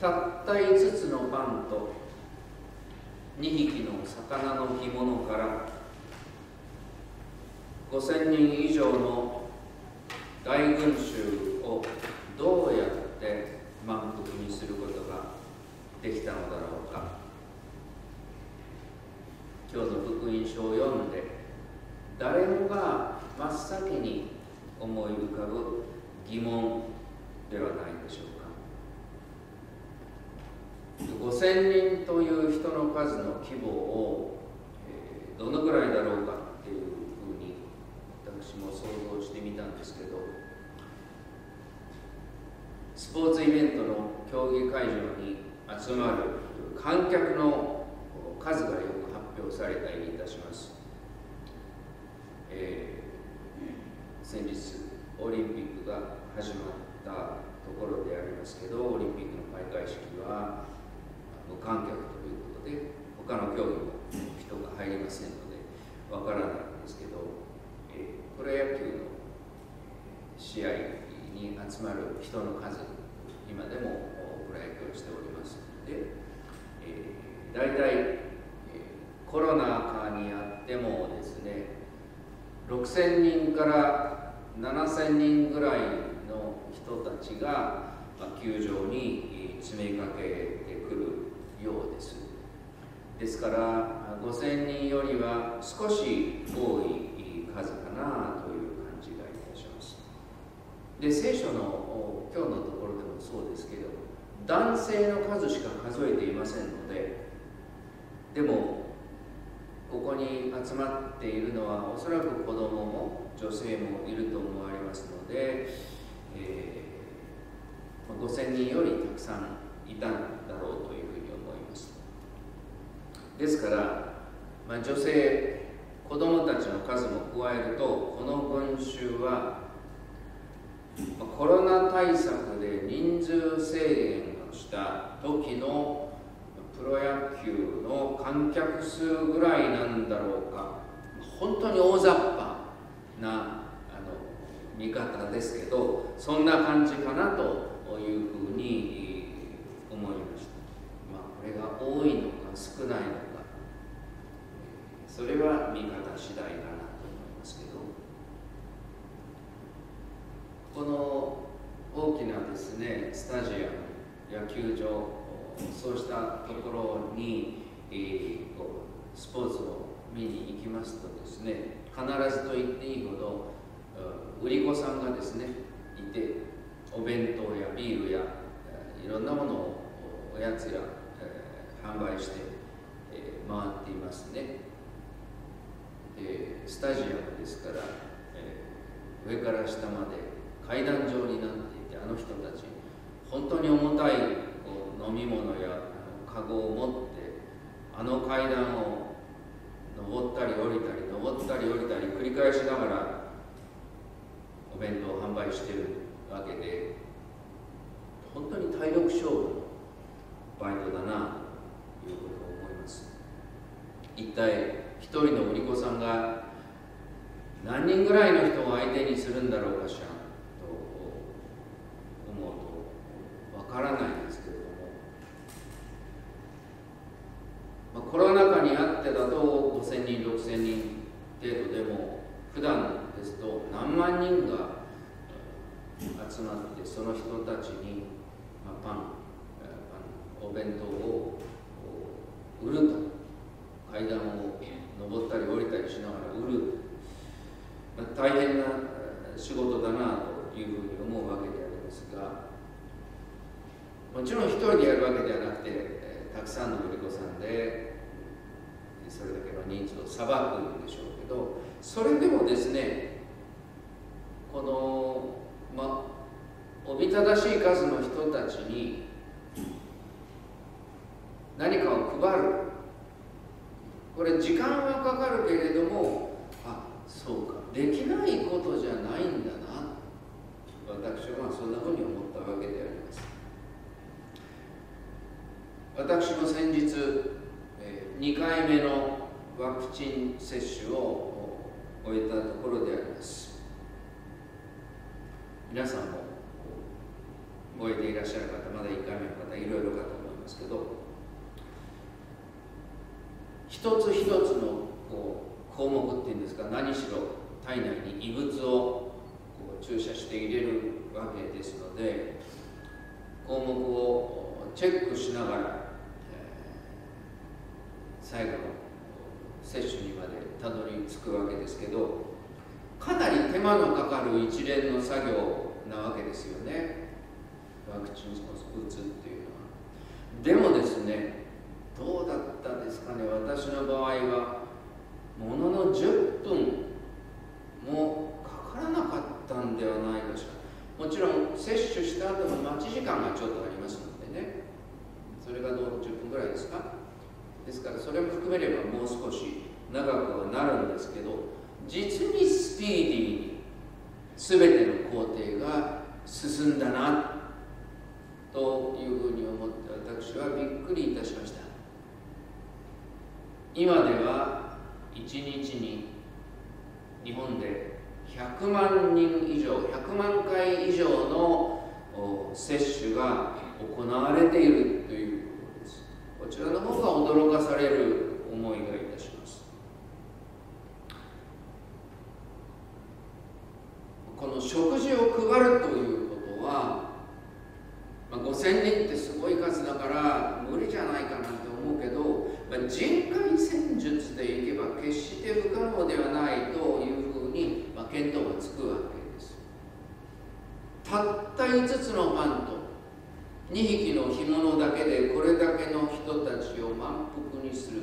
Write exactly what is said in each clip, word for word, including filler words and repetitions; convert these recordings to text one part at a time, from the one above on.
たったいつつのパンとにひきの魚の干物からごせんにん以上の大群衆をどうやって満腹にすることができたのだろうか。今日の福音書を読んで誰もが真っ先に思い浮かぶ疑問ではないでしょうか。ごせんにんという人の数の規模を、えー、どのぐらいだろうかっていうふうに私も想像してみたんですけど、スポーツイベントの競技会場に集まる観客の数がよく発表されたりいたします。えー、先日オリンピックが始まったところでありますけど、オリンピックの開会式は無観客ということで他の競技も人が入りませんのでわからないんですけど、えー、プロ野球の試合に集まる人の数、今でもプロ野球をしておりますので、えー、大体、えー、コロナ禍にあってもですね、ろくせんにんからななせんにんぐらいの人たちが球場に詰めかけてくるようです。ですからごせんにんよりは少し多い数かなという感じがいたします。で、聖書の今日のところでもそうですけれども、男性の数しか数えていませんので、でもここに集まっているのはおそらく子供も女性もいると思われますので、えー、ごせんにんよりたくさんいたんだろうというふうに思います。ですから、まあ、女性、子供たちの数も加えると、この群衆はコロナ対策で人数制限をした時のプロ野球の観客数ぐらいなんだろうか。本当に大雑把なあの見方ですけど、そんな感じかなというふうに思いました。まあ、これが多いのか少ないのか、それは見方次第かなと思いますけど、この大きなですね、スタジアム、野球場、そうしたところに、えー、スポーツを見に行きますとですね、必ずと言っていいほど売り子さんがですねいて、お弁当やビールやいろんなものをおやつや、えー、販売して、えー、回っていますね。で、スタジアムですから、えー、上から下まで階段状になっていて、あの人たち本当に重たい飲み物やカゴを持ってあの階段を登ったり降りたり登ったり降りたり繰り返しながらお弁当を販売しているわけで、本当に体力勝負のバイトだなということを思います。一体一人の売り子さんが何人ぐらいの人を相手にするんだろうかしらと思うとわからないんですけれども、まあ、コロナ禍にあってだとごせんにん、ろくせんにん程度でも、普段ですと何万人が集まって、その人たちに、まあ、パン、お弁当を売ると、階段を登ったり降りたりしながら売る、まあ、大変な仕事だなというふうに思うわけでありますが、もちろん一人でやるわけではなくて、たくさんの売り子さんでそれだけの人数をさばくんでしょうけど、それでもですね、この、まあ、おびただしい数の人たちに何かを配る、これ時間はかかるけれども、あ、そうか、できないことじゃないんだな、私はそんなふうに思ったわけであります。私も先日にかいめのワクチン接種を終えたところであります。皆さんも覚えていらっしゃる方、まだいっかいめの方いろいろかと思いますけど、一つ一つのこう項目っていうんですか、何しろ体内に異物をこう注射して入れるわけですので、項目をチェックしながら、えー、最後の摂取にまでたどり着くわけですけど、かなり手間のかかる一連の作業なわけですよね、ワクチンを打つっていうのは。でもですね、どうだったですかね、私の場合はもののじゅっぷんもかからなかったんではないかしら。もちろん接種した後の待ち時間がちょっとありますのでね、それがどうじゅっぷんぐらいですか。ですからそれも含めればもう少し長くはなるんですけど、実にスピーディーに全ての工程が進んだなというふうに思って私はびっくりいたしました。今ではいちにちに日本でひゃくまんにん以上、ひゃくまんかい以上の接種が行われているということです。こちらの方が驚かされる思いがいたします。この食事を配るということは、まあ、ごせんにんってすごい数だから無理じゃないかなと思うけど、まあ、人海戦術でいけば決して不可能ではないというふうに、まあ、見当がつくわけです。たったいつつのパンとにひきの干物だけでこれだけの人たちを満腹にする。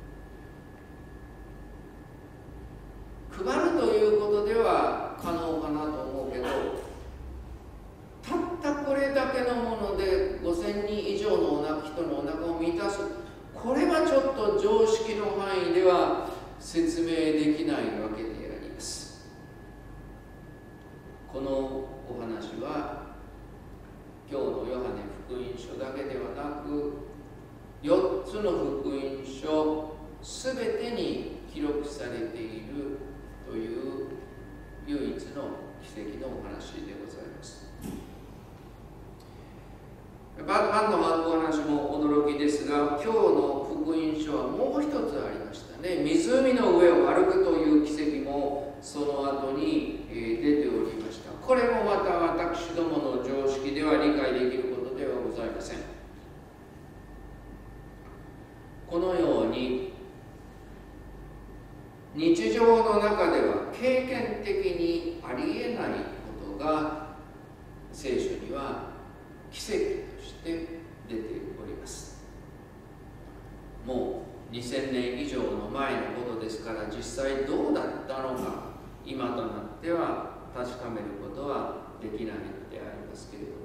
配るということでは可能かなと思うけど、たったこれだけのものでごせんにん以上のおな人のお腹を満たす、これはちょっと常識の範囲では説明できないわけであります。このお話は今日のヨハネ福音書だけではなく、よっつの福音書すべてに記録されているという唯一の奇跡のお話でございます。パンのお話も驚きですが、今日の福音書はもう一つありましたね。湖の上を歩くという奇跡もその後に出ておりました。これもまた私どもの常識では理解できることではございません。このように日常の中では経験的にありえないことが聖書には奇跡として出ております。もうにせんねん以上の前のことですから、実際どうだったのか今となっては確かめることはできないのでありますけれども、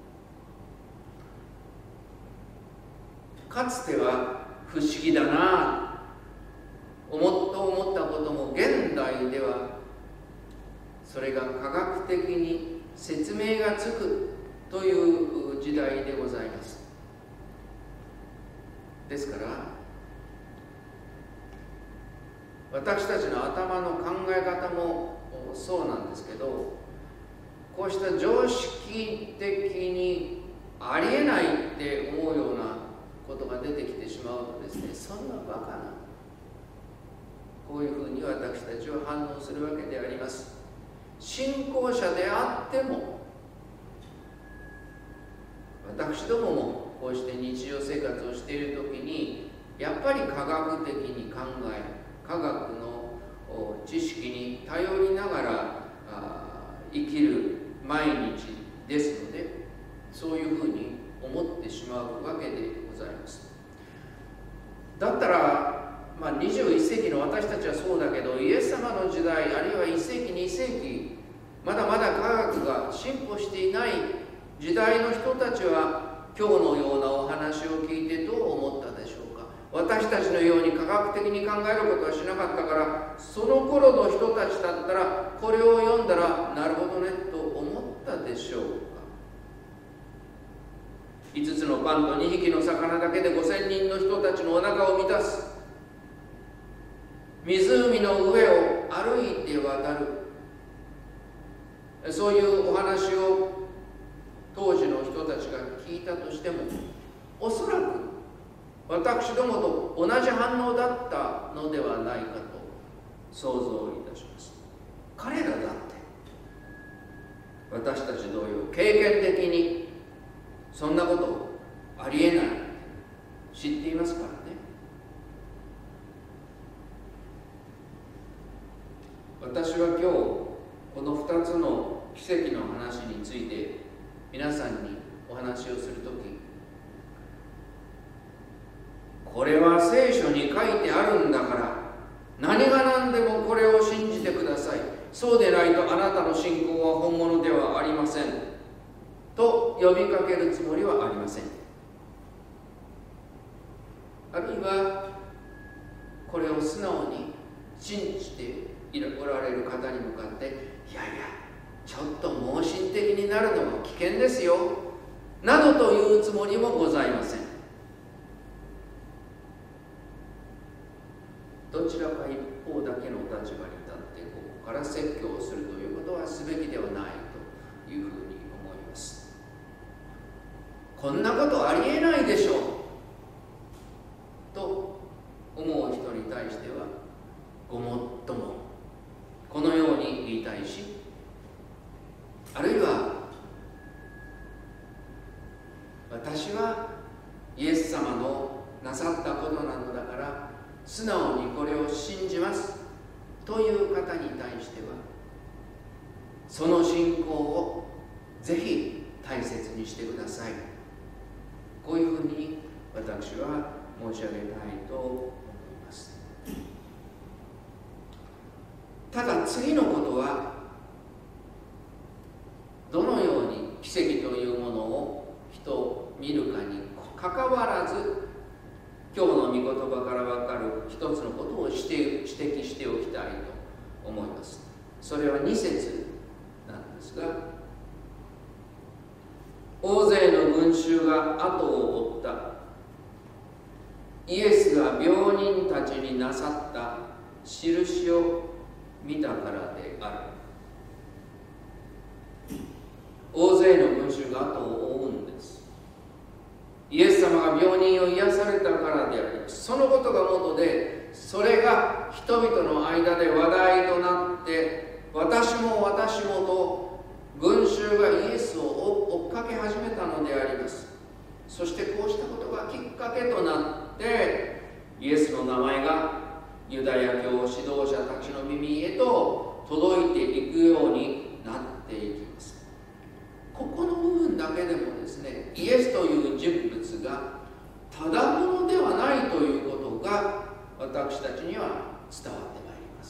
かつては不思議だな思っと思ったことも現代ではそれが科学的に説明がつくという時代でございます。ですから私たちの頭の考え方もそうなんですけど、こうした常識的にありえないって思うようなことが出てきてしまうとですね、そんなバカな、こういうふうに私たちは反応するわけであります。信仰者であっても、私どももこうして日常生活をしているときにやっぱり科学的に考え、科学の知識に頼りながら生きる毎日ですので、そういうふうに思ってしまうわけでございます。だったら、まあ、にじゅういっせいきの私たちはそうだけど、イエス様の時代、あるいはいっせいきにせいき、まだまだ科学が進歩していない時代の人たちは今日のようなお話を聞いてどう思ったでしょうか。私たちのように科学的に考えることはしなかったから、その頃の人たちだったらこれを読んだらなるほどねと思ったでしょうか。いつつのパンとにひきの魚だけでごせんにんの人たちのお腹を満たす、湖の上を歩いて渡る、そういうお話を当時の人聞いたとしても、おそらく私どもと同じ反応だったのではないかと想像いたします。彼らだって私たち同様経験的にそんなことありえない知っていますからね。私は今日このふたつの奇跡の話について皆さんにお話をするとき、これは聖書に書いてあるんだから何が何でもこれを信じてください、そうでないとあなたの信仰は本物ではありませんと呼びかけるつもりはありません。あるいはこれを素直に信じておられる方に向かって、いやいやちょっと盲信的になるのは危険ですよなどというつもりもございません。どちらか一方だけの立場に立ってここから説教をするということはすべきではないというふうに思います。こんなことありえないでしょうと思う人に対してはごもっともこのように言いたいし、あるいは私はイエス様のなさったことなのだから素直にこれを信じますという方に対しては、その信仰をぜひ大切にしてください。こういうふうに私は申し上げたいと思います。ただ次のことは、どのように奇跡というものを人を見るかにかかわらず、今日の御言葉から分かる一つのことを指摘しておきたいと思います。それはに節なんですが、大勢の群衆が後を追った。イエスが病人たちになさった印を見たからである。大勢の群衆が後を追うんです。イエス様が病人を癒されたからであります。そのことがもとで、それが人々の間で話題となって、私も私もと群衆がイエスを追っかけ始めたのであります。そしてこうしたことがきっかけとなって、イエスの名前がユダヤ教指導者たちの耳へと届いていくようになっていきます。ここの部分だけでもですね、イエスという人物がただものではないということが私たちには伝わってまいります。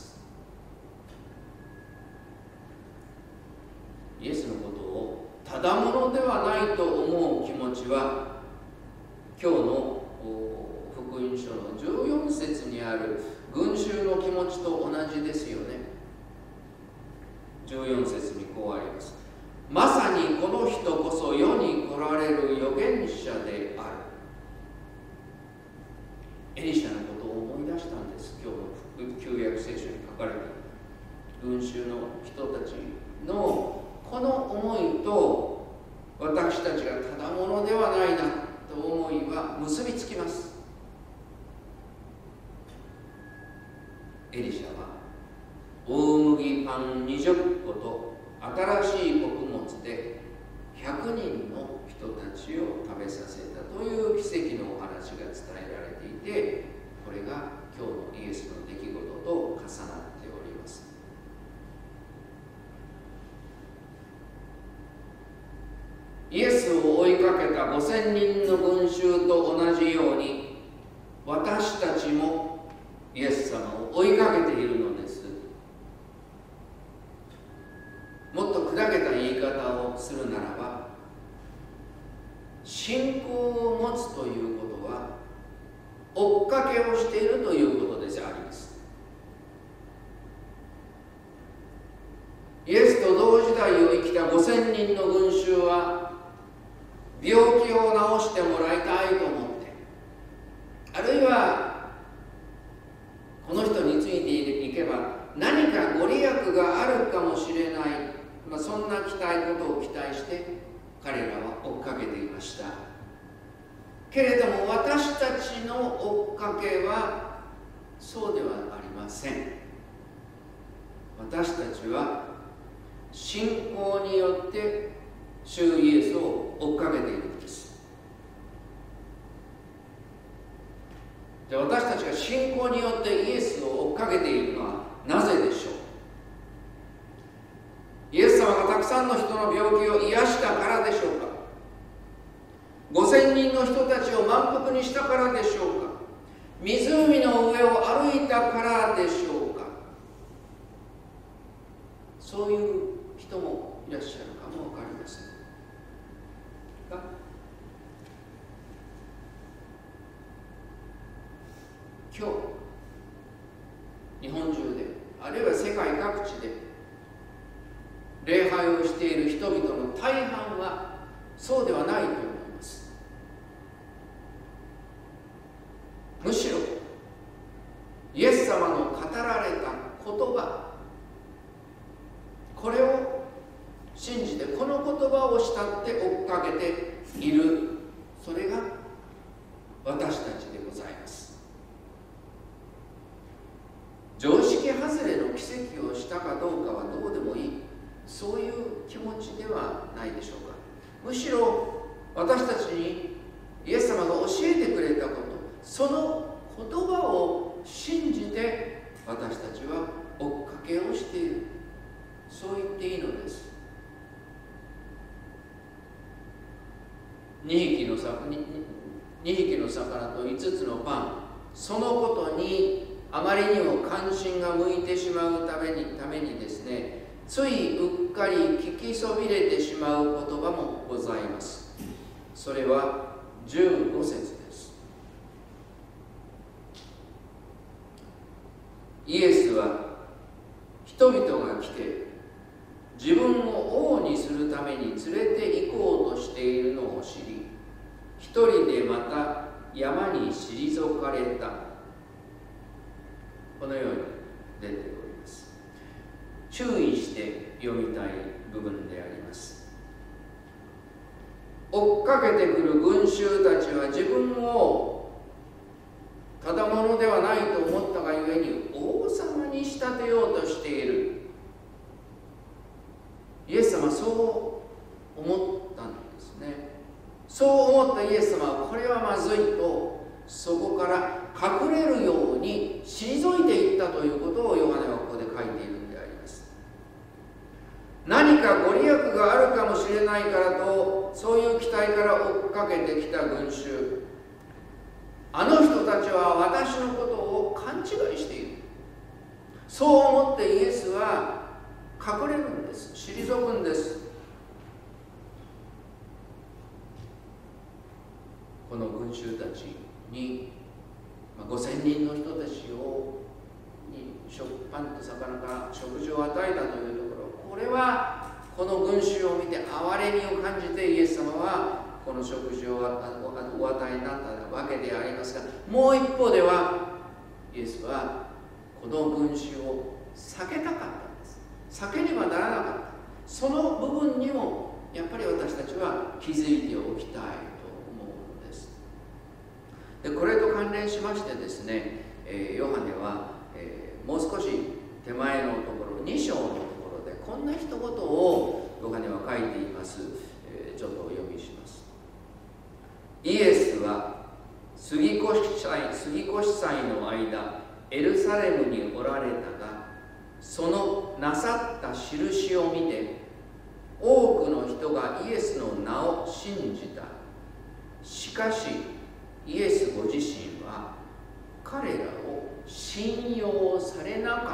イエスのことをただものではないと思う気持ちは、今日の福音書のじゅうよん節にある群衆の気持ちと同じですよね。じゅうよん節にこうあります。まさにこの人こそ世に来られる預言者である。エリシャのことを思い出したんです。今日の旧約聖書に書かれた群衆の人たちのこの思いと、私たちがただものではないなと思いは結びつきます。エリシャは大麦パンにじゅっこと新しい穀物でひゃくにんの人たちを食べさせたという奇跡のお話が伝えられていて、これが今日のイエスの出来事と重なっております。イエスを追いかけたごせんにんの群衆と同じように、私たちもイエス様を追いかけているのです。もっと砕けた言い方をするならば、信仰を持つということは追っかけをしているということであります。イエスと同時代を生きたごせんにんの群衆は、病気を治してもらいたいと思って、あるいはこの人についていけば何かご利益があるかもしれない、まあ、そんな期待ことを期待して彼らは追っかけていました。けれども私たちの追っかけはそうではありません。私たちは信仰によって主イエスを追っかけているのです。で、私たちが信仰によってイエスを追っかけているのはなぜでしょう。イエス様がたくさんの人の病気を癒したからでしょうか。ごせんにんの人たちを満腹にしたからでしょうか。湖の上を歩いたからでしょうか。そういう人もいらっしゃるかも分かりませんが、今日日本中で、あるいは世界各地で礼拝をしている人々の大半はそうではないと思います。むしろイエス様の語られた言葉、これを信じてこの言葉を慕って追っかけている、それが私たちでございます。常識外れの奇跡をしたかどうかはどうでもいい、そういう気持ちではないでしょうか。むしろ私たちにイエス様が教えてくれたこと、その言葉を信じて私たちは追っかけをしている、そう言っていいのです。にひきの魚にひきの魚といつつのパン、そのことにあまりにも関心が向いてしまうためにためにですね、ついうっかり聞きそびれてしまう言葉もございます。それはじゅうご節です。イエスは人々が来て自分を王にするために連れて行こうとしているのを知り、一人でまた山に退かれた。このように出ております。注意して読みたい部分であります。追っかけてくる群衆たちは自分をただものではないと思ったがゆえに王様に仕立てようとしている。イエス様はそう思ったんですね。そう思ったイエス様はこれはまずいと、そこから隠れるように退いていったということをヨハネはここで書いているんであります。何かご利益があるかもしれないからと、そういう期待から追っかけてきた群衆、あの人たちは私のことを勘違いしている、そう思ってイエスは隠れるんです。退くんです。この群衆たちにごせんにんの人たちをに食パンと魚から食事を与えたというところ、これはこの群衆を見て憐れみを感じてイエス様はこの食事をお与えになったわけでありますが、もう一方ではイエスはこの群衆を避けたかったんです。避けねばならなかった。その部分にもやっぱり私たちは気づいておきたいで、これと関連しましてですね、えー、ヨハネは、えー、もう少し手前のところに章のところでこんな一言をヨハネは書いています。えー、ちょっとお読みします。イエスは杉越祭、杉越祭の間エルサレムにおられたが、そのなさった印を見て多くの人がイエスの名を信じた。しかしイエスご自身は彼らを信用されなかった。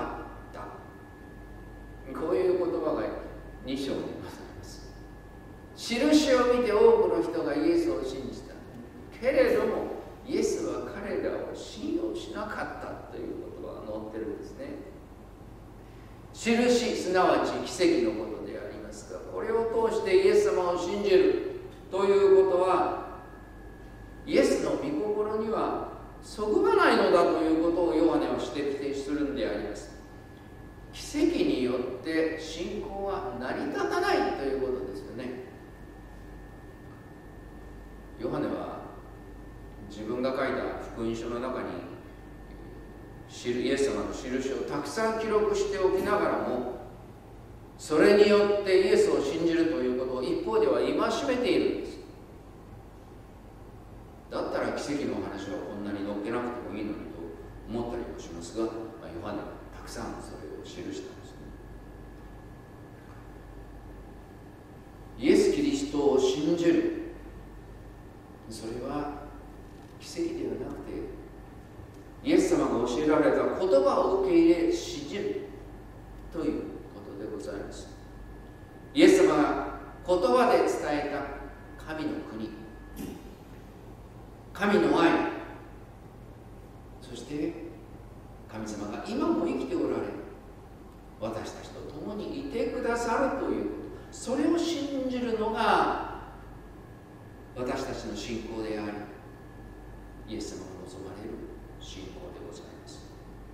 こういう言葉がに章にございます。印を見て多くの人がイエスを信じたけれども、イエスは彼らを信用しなかったという言葉が載ってるんですね。印、すなわち奇跡のことでありますが、これを通してイエス様を信じるということは、イエスの御心にはそぐわないのだということをヨハネは指摘するんであります。奇跡によって信仰は成り立たないということですよね。 印書の中にイエス様の印をたくさん記録しておきながらも、それによってイエスを信じるということを一方では戒めているんです。だったら奇跡の話はこんなに載っけなくてもいいのにと思ったりもしますが、まあ、ヨハネはたくさんそれを記したんですね。イエス・キリストを信じる、それは奇跡ではなくて、イエス様が教えられた言葉を受け入れ信じるということでございます。イエス様が言葉で伝えた神の国、神の愛、そして神様が今も生きておられる、私たちと共にいてくださるということ、それを信じるのが私たちの信仰であり、イエス様が望まれる信仰でございます。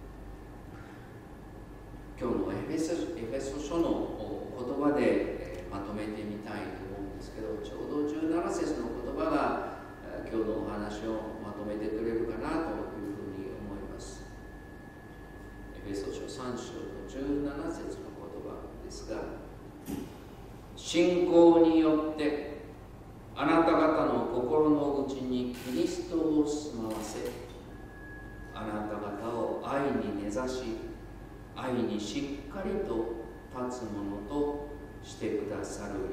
今日のエフェソ、エフェソ書の言葉でまとめてみたいと思うんですけど、ちょうどじゅうなな節の言葉が今日のお話をまとめてくれるかなというふうに思います。エフェソ書さん章のじゅうなな節の言葉ですが、信仰によってあなた方の心の内にキリストを住まわせ、あなた方を愛に根ざし、愛にしっかりと立つものとしてくださるように。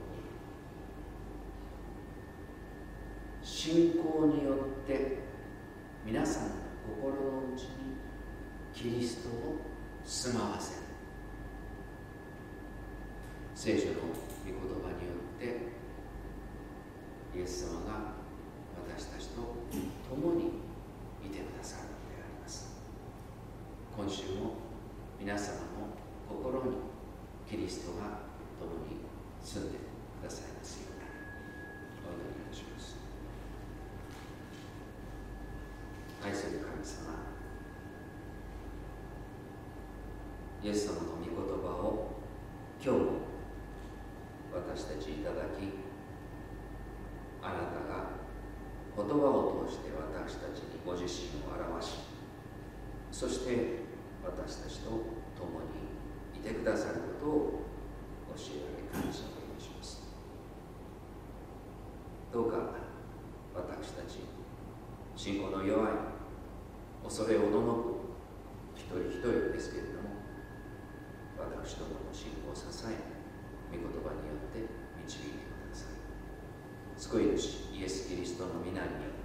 信仰によって皆さんの心の内にキリストを住まわせる。聖書の御言葉によってイエス様が私たちと共にいてくださるのであります。今週も皆様の心にキリストが共に住んでくださいますようにお祈りいたします。愛する神様、イエス様の御言葉を今日も私たちいただき、あなたが言葉を通して私たちにご自身を表し、そして私たちと共にいてくださることを教えられ感謝をいたします。どうか私たち信仰の弱い、恐れおののく一人一人ですけれども、私どもの信仰を支え、御言葉によって導いてください。救い主イエス・キリストの皆によって